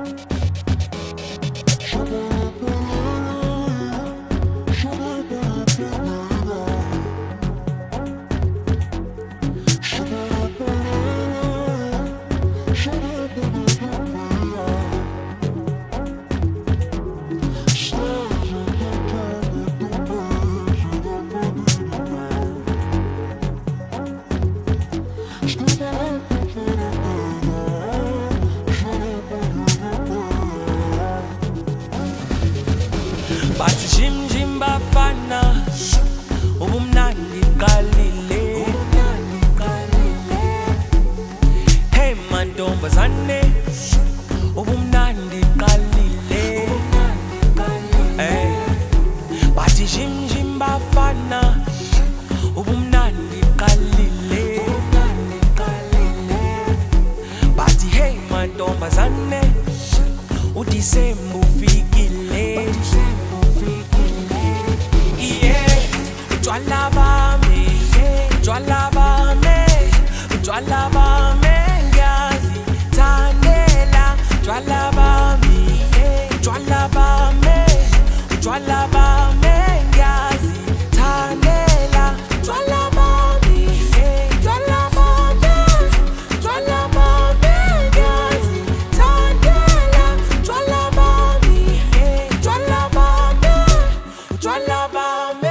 Bathi jim jim bafana ubumnandi qalile. Hey mantombazane ubumnandi qalile. Hey bathi jim jim bafana ubumnandi qalile. Bathi hey mantombazane uDisemba ufikile. Utshwala bami, utshwala bami, utshwala bami ngiyazithandela. Utshwala bami, utshwala bami, utshwala bami ngiyazithandela. Utshwala bami, utshwala bami, utshwala bami ngiyazithandela. Utshwala bami, utshwala bami, utshwala bami.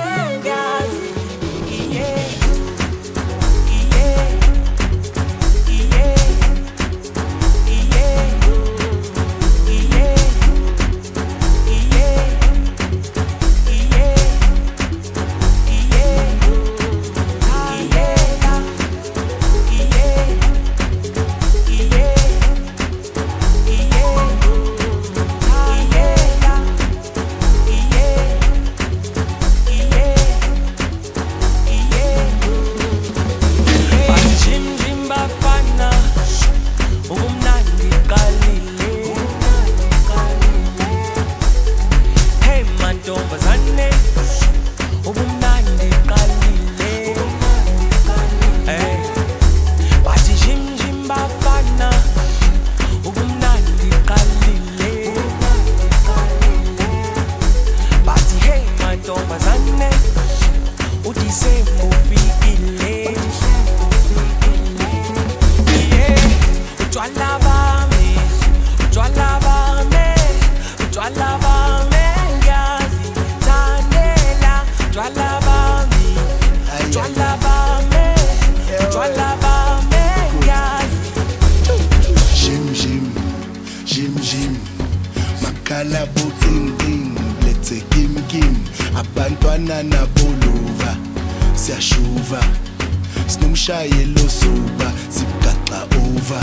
uDisemba ufikile. Utshwala bami, utshwala bami, utshwala bami ngiyazithandela. Utshwala bami, utshwala bami, utshwala bami ngiyazithandela. Jim Jim, Jim Jim, makhala buting let's Kim Kim, abantwana naboluva, siyashuva, sinomshayelo suba, sigaxa over.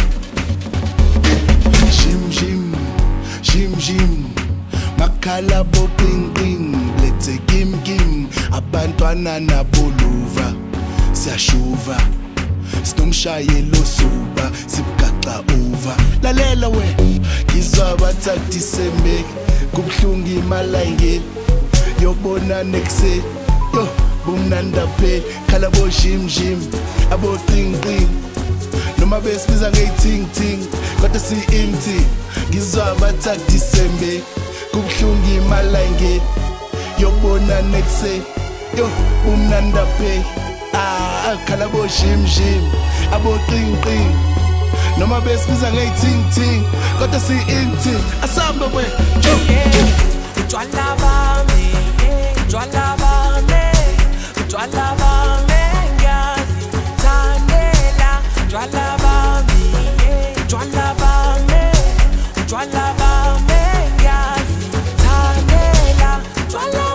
Jim Jim, Jim Jim, makhala buting let's Kim Kim, abantwana naboluva, siyashuva, sinomshayelo suba, sigaxa over. Lalela we, ngizwa bathi Disemba kubhlungu imali ayingeni yobona next yo bumnanda phela khala bo Jim Jim abo ting ting noma besibiza ngeting ting kodwa si empty. Ngizwa bathi Disemba kubhlungu imali ayingeni yobona next yo bumnanda phela khala bo Jim Jim abo ting ting noma besibiza ngeting ting kodwa si empty. Asamba we utshwala bami, utshwala bami, utshwala bami ngiyazithandela. Utshwala bami, utshwala bami, utshwala bami ngiyazithandela. Utshwala